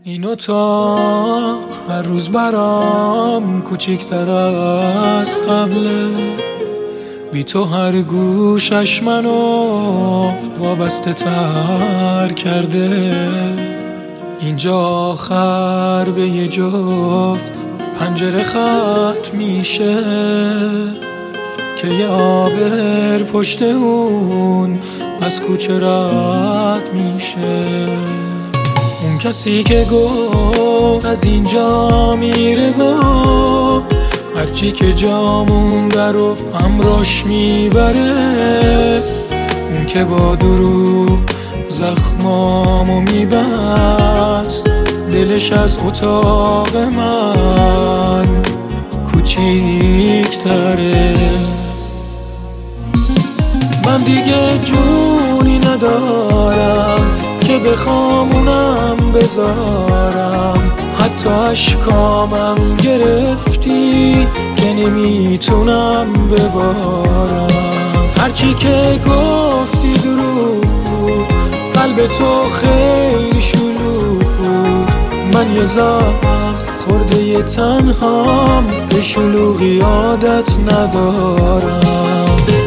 این اتاق هر روز برام کوچیک‌تر از قبله، بی تو هر گوشش منو وابسته تر کرده. اینجا آخر به یه جفت پنجره ختم میشه که یه آبر پشت اون از کوچه رد میشه. اون کسی که گفت از اینجا میره با هرچی که جا مونده رو همراش میبره، اون که با دروغ زخمامو میبست، دلش از اتاق من کوچیک‌تره. من دیگه جونی ندارم که بخوام اونم بذارم، حتی اشکامم گرفتی که نمیتونم ببارم. هرچی که گفتی دروغ بود، قلب تو خیلی شلوغ بود. من یه زخم خورده یه تنهام، به شلوغی عادت ندارم.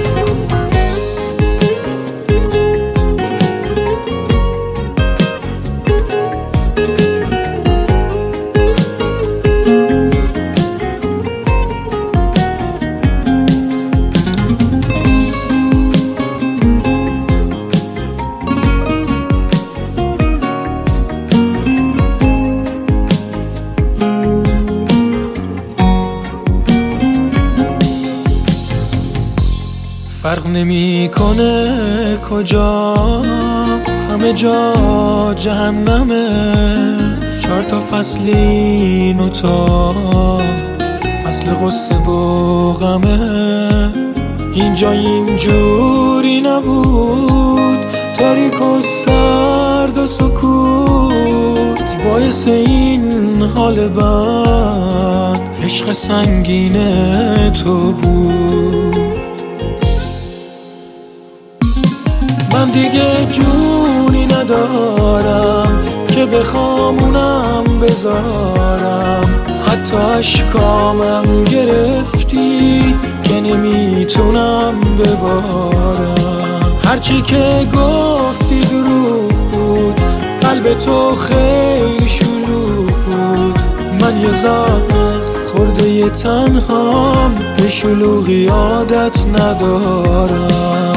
فرق نمیکنه کجا، همه جا جهنمه. 4 تا فصل این اتاق، فصل غصه و غمه. اینجا اینجوری نبود، تاریک و سرد و سکوت. باعث این حال بد عشق سنگین تو بود. من دیگه جونی ندارم که بخوام اونم بذارم، حتی اشکامم گرفتی که نمیتونم ببارم. هرچی که گفتی دروغ بود، قلب تو خیلی شلوغ بود. من یه زخم خورده یه تنهام، به شلوغی عادت ندارم.